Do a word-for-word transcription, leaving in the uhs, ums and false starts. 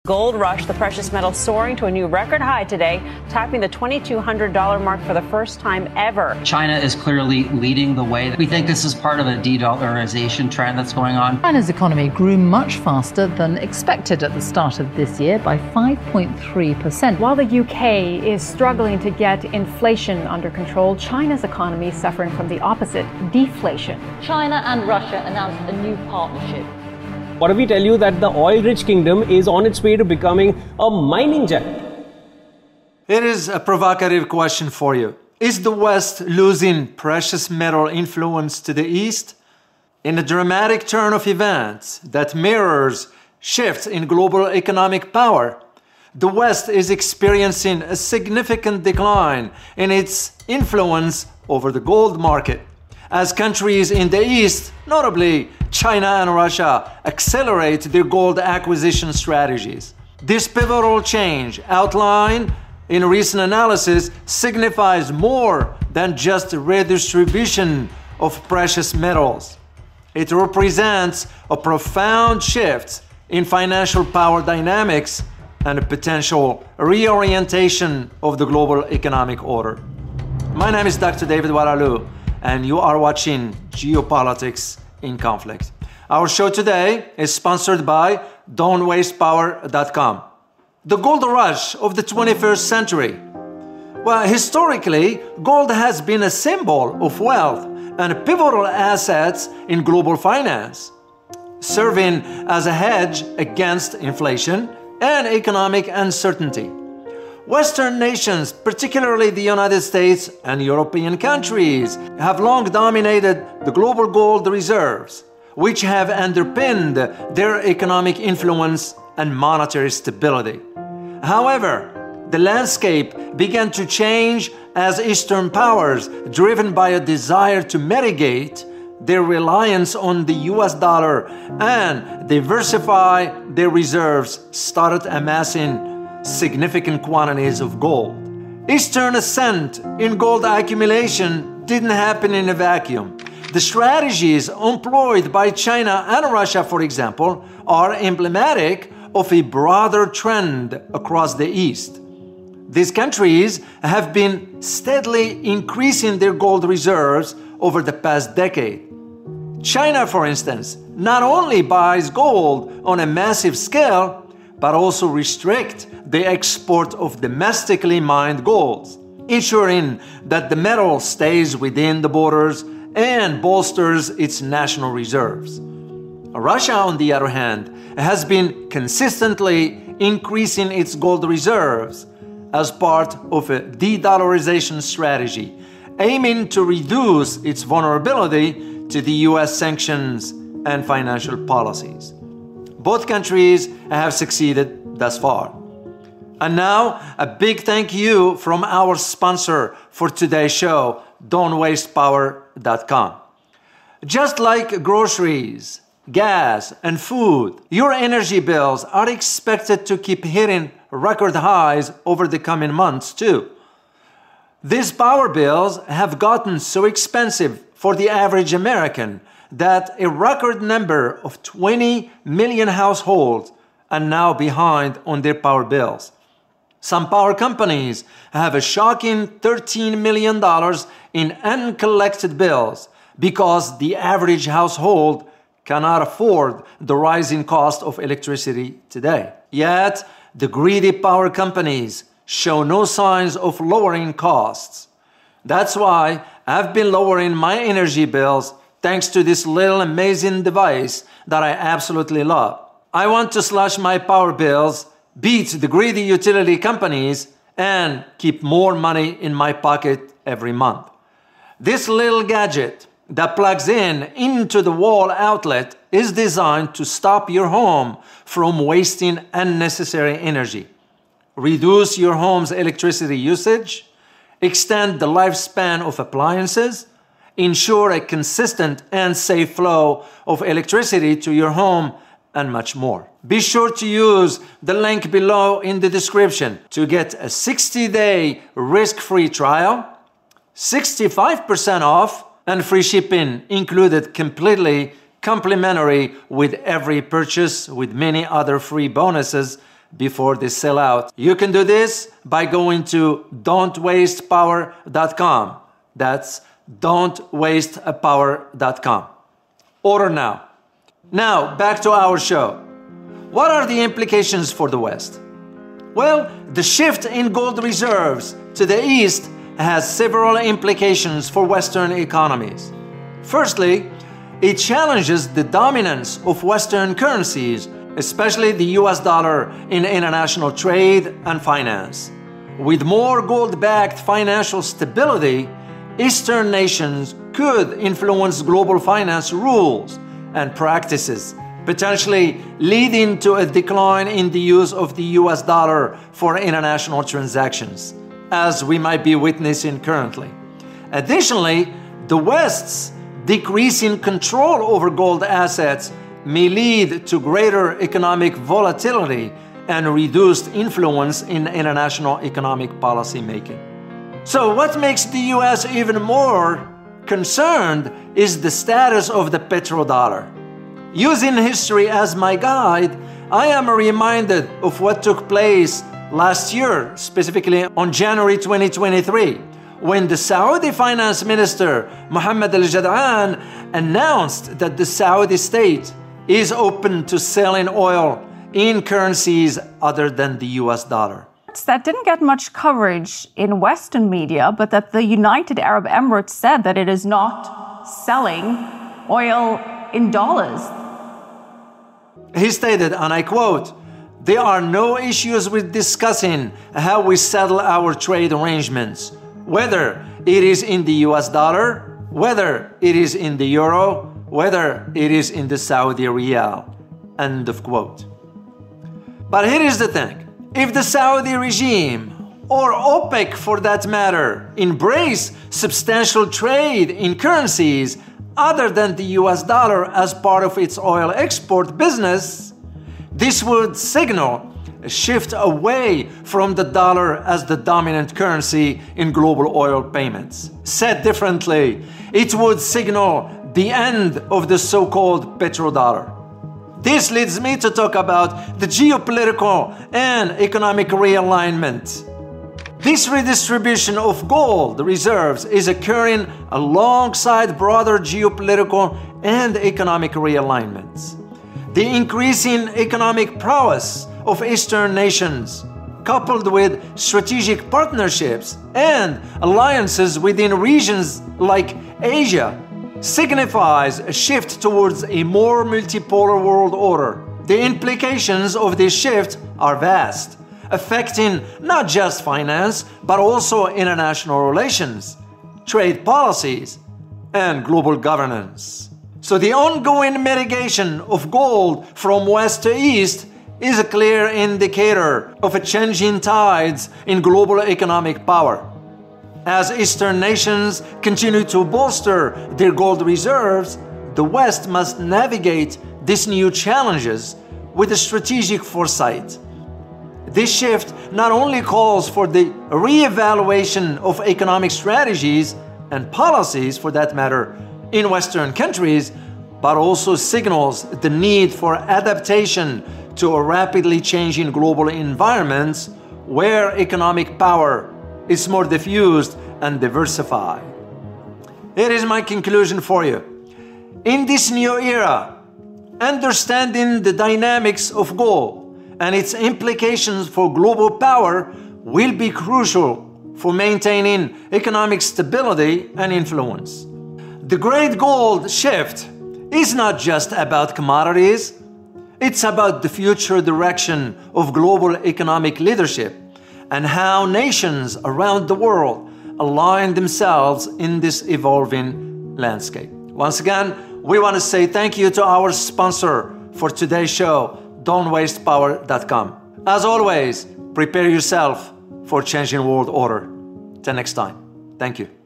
gold rush, the precious metal soaring to a new record high today, tapping the twenty-two hundred dollars mark for the first time ever. China is clearly leading the way. We think this is part of a de-dollarization trend that's going on. China's economy grew much faster than expected at the start of this year by five point three percent. While the U K is struggling to get inflation under control, China's economy is suffering from the opposite, deflation. China and Russia announced a new partnership. What if we tell you that the oil-rich kingdom is on its way to becoming a mining giant? Here is a provocative question for you. Is the West losing precious metal influence to the East? In a dramatic turn of events that mirrors shifts in global economic power, the West is experiencing a significant decline in its influence over the gold market, as countries in the East, notably China and Russia, accelerate their gold acquisition strategies. This pivotal change, outlined in recent analysis, signifies more than just redistribution of precious metals. It represents a profound shift in financial power dynamics and a potential reorientation of the global economic order. My name is Doctor David Oualaalou, and you are watching Geopolitics in Conflict. Our show today is sponsored by don't waste power dot com. The gold rush of the twenty-first century. Well, historically, gold has been a symbol of wealth and pivotal assets in global finance, serving as a hedge against inflation and economic uncertainty. Western nations, particularly the United States and European countries, have long dominated the global gold reserves, which have underpinned their economic influence and monetary stability. However, the landscape began to change as Eastern powers, driven by a desire to mitigate their reliance on the U S dollar and diversify their reserves, started amassing significant quantities of gold. Eastern ascent in gold accumulation didn't happen in a vacuum. The strategies employed by China and Russia, for example, are emblematic of a broader trend across the East. These countries have been steadily increasing their gold reserves over the past decade. China, for instance, not only buys gold on a massive scale, but also restrict the export of domestically mined gold, ensuring that the metal stays within the borders and bolsters its national reserves. Russia, on the other hand, has been consistently increasing its gold reserves as part of a de-dollarization strategy, aiming to reduce its vulnerability to the U S sanctions and financial policies. Both countries have succeeded thus far. And now, a big thank you from our sponsor for today's show, don't waste power dot com. Just like groceries, gas, and food, your energy bills are expected to keep hitting record highs over the coming months too. These power bills have gotten so expensive for the average American that a record number of twenty million households are now behind on their power bills. Some power companies have a shocking thirteen million dollars in uncollected bills because the average household cannot afford the rising cost of electricity today. Yet, the greedy power companies show no signs of lowering costs. That's why I've been lowering my energy bills thanks to this little amazing device that I absolutely love. I want to slash my power bills, beat the greedy utility companies, and keep more money in my pocket every month. This little gadget that plugs in into the wall outlet is designed to stop your home from wasting unnecessary energy, reduce your home's electricity usage, extend the lifespan of appliances, ensure a consistent and safe flow of electricity to your home, and much more. Be sure to use the link below in the description to get a sixty-day risk-free trial, sixty-five percent off, and free shipping included, completely complimentary with every purchase, with many other free bonuses before they sell out. You can do this by going to don't waste power dot com. That's don't waste power dot com. Order now. Now, back to our show. What are the implications for the West? Well, the shift in gold reserves to the East has several implications for Western economies. Firstly, it challenges the dominance of Western currencies, especially the U S dollar, in international trade and finance. With more gold-backed financial stability, Eastern nations could influence global finance rules and practices, potentially leading to a decline in the use of the U S dollar for international transactions, as we might be witnessing currently. Additionally, the West's decreasing control over gold assets may lead to greater economic volatility and reduced influence in international economic policy making. So what makes the U S even more concerned is the status of the petrodollar. Using history as my guide, I am reminded of what took place last year, specifically on January twenty twenty-three, when the Saudi finance minister, Mohammed Al-Jad'an, announced that the Saudi state is open to selling oil in currencies other than the U S dollar. That didn't get much coverage in Western media, but that the United Arab Emirates said that it is not selling oil in dollars. He stated, and I quote, "There are no issues with discussing how we settle our trade arrangements, whether it is in the U S dollar, whether it is in the euro, whether it is in the Saudi riyal." End of quote. But here is the thing. If the Saudi regime, or OPEC for that matter, embrace substantial trade in currencies other than the U S dollar as part of its oil export business, this would signal a shift away from the dollar as the dominant currency in global oil payments. Said differently, it would signal the end of the so-called petrodollar. This leads me to talk about the geopolitical and economic realignment. This redistribution of gold reserves is occurring alongside broader geopolitical and economic realignments. The increasing economic prowess of Eastern nations, coupled with strategic partnerships and alliances within regions like Asia, signifies a shift towards a more multipolar world order. The implications of this shift are vast, affecting not just finance, but also international relations, trade policies, and global governance. So the ongoing mitigation of gold from west to east is a clear indicator of a changing tides in global economic power. As Eastern nations continue to bolster their gold reserves, the West must navigate these new challenges with a strategic foresight. This shift not only calls for the re-evaluation of economic strategies and policies, for that matter, in Western countries, but also signals the need for adaptation to a rapidly changing global environment where economic power is more diffused and diversified. Here is my conclusion for you. In this new era, understanding the dynamics of gold and its implications for global power will be crucial for maintaining economic stability and influence. The great gold shift is not just about commodities, it's about the future direction of global economic leadership and how nations around the world align themselves in this evolving landscape. Once again, we want to say thank you to our sponsor for today's show, don't waste power dot com. As always, prepare yourself for changing world order. Till next time, thank you.